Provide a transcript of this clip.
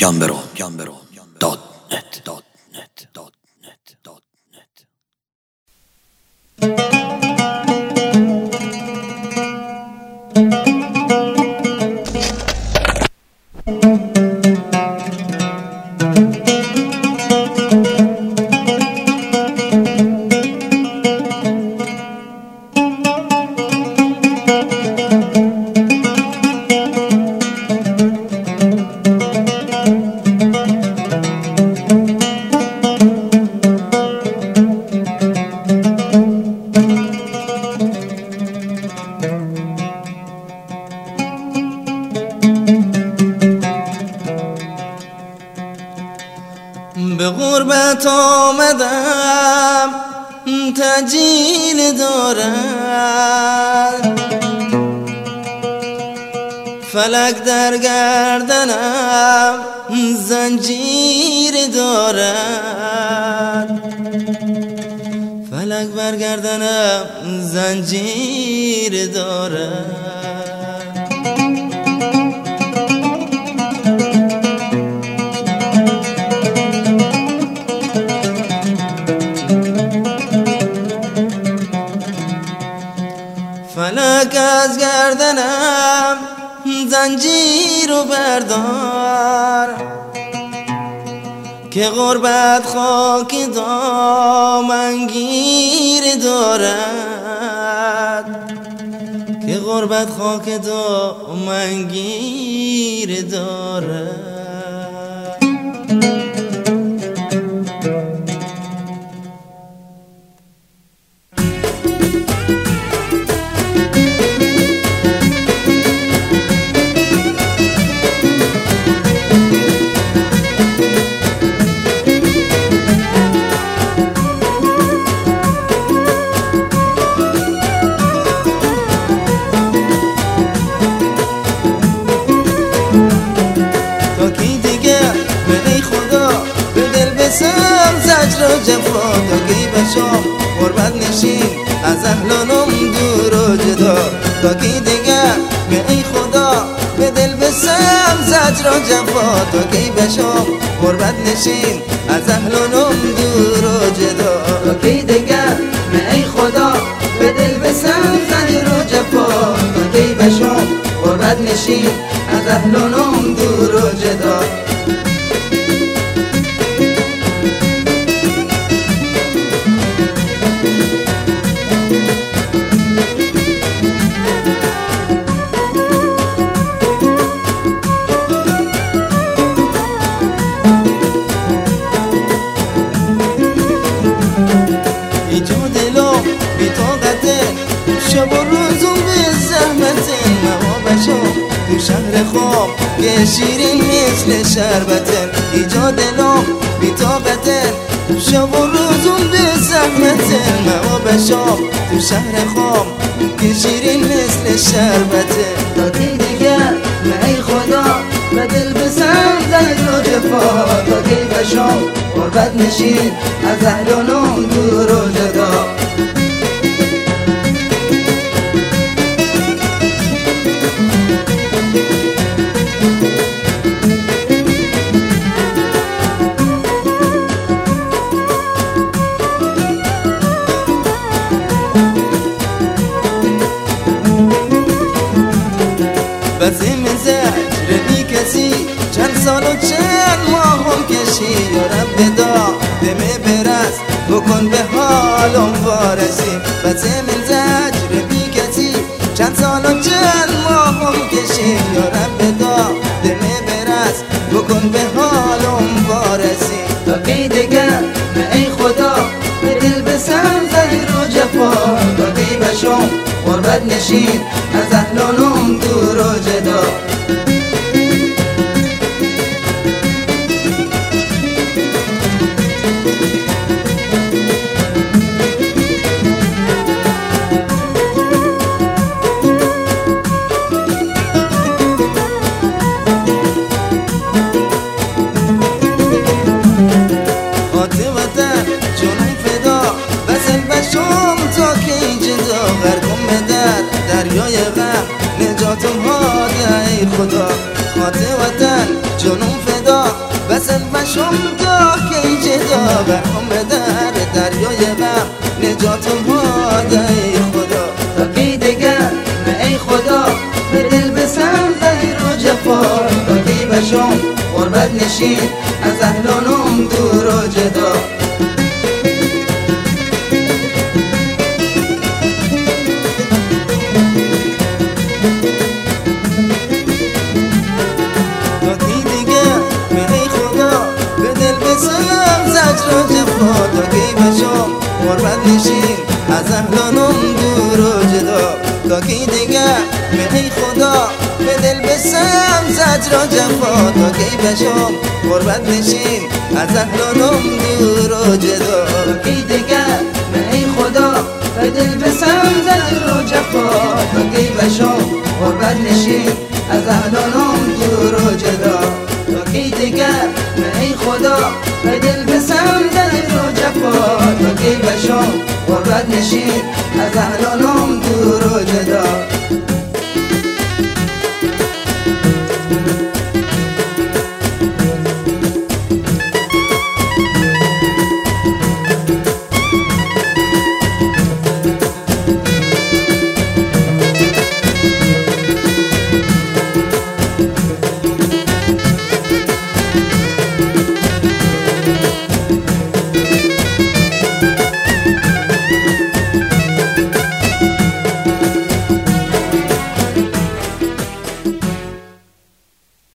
به غربت آمدم تجیل دارد، فلک در گردنم زنجیر دارد، فلک بر گردنم زنجیر دارد. فلک از گردنم زنجیر رو بردار، که غربت خاک دامنگیر دارد، که غربت خاک دامنگیر دارد. زجر و جفا تا کی بشم غربت نشین از اهلانم دور و جدا، تا کی دیگر به ای خدا به دل بسم زجر و جفا، تا کی بشم غربت نشین از اهلانم دور و جدا، تا کی دیگر به ای خدا به دل بسم زجر و جفا، تا کی بشم غربت نشین از اهلانم دور و جدا. شب و روزم به زحمت نوا بشم تو شهر خواب که شیرین مثل شربته، ایجاد دلم بی طاقته. شب و روزم به زحمت نوا بشم تو شهر خواب که شیرین مثل شربته، تا کی دیگر نه ای خدا به دل بسم زجر و جفا، تا کی بشم غربت نشین از اهلانم دور و جدا. بزیم زجر بی کسی چند سال و چند ماهم کشی، یا رب دمه برس بکن به حالم وارسی. بزیم زجر بی کسی چند سال و چند ماهم کشی، یا رب دمه برس بکن به حالم وارسی. تا کی دیگر نه ای خدا به دل بسم زجر و جفا، تا کی بشم غربت نشین از اهلانم دور و جدا. دریای بسن بشم گاه که جدا برام در دریای غم نجاتم هاده ای خدا. تا کی دیگر ای خدا به دل بسم زهر و جفا، تا کی بشم غربت نشین از اهلانم دور و جدا. زجر و جفا تا کی بشم غربت نشین از اهلانم دور و جدا. تا کی دیگر ای خدا به دل بسم زجر و جفا، تا کی بشم غربت نشین از اهلانم دور و جدا. تا کی دیگر ای خدا به دل بسم زجر و جفا، تا کی بشم غربت نشین از اهلانم دور و جدا. تا کی دیگر ای خدا به دل بسم زجر و جفا، تا کی بشم غربت نشین از اهلانم دور و جدا.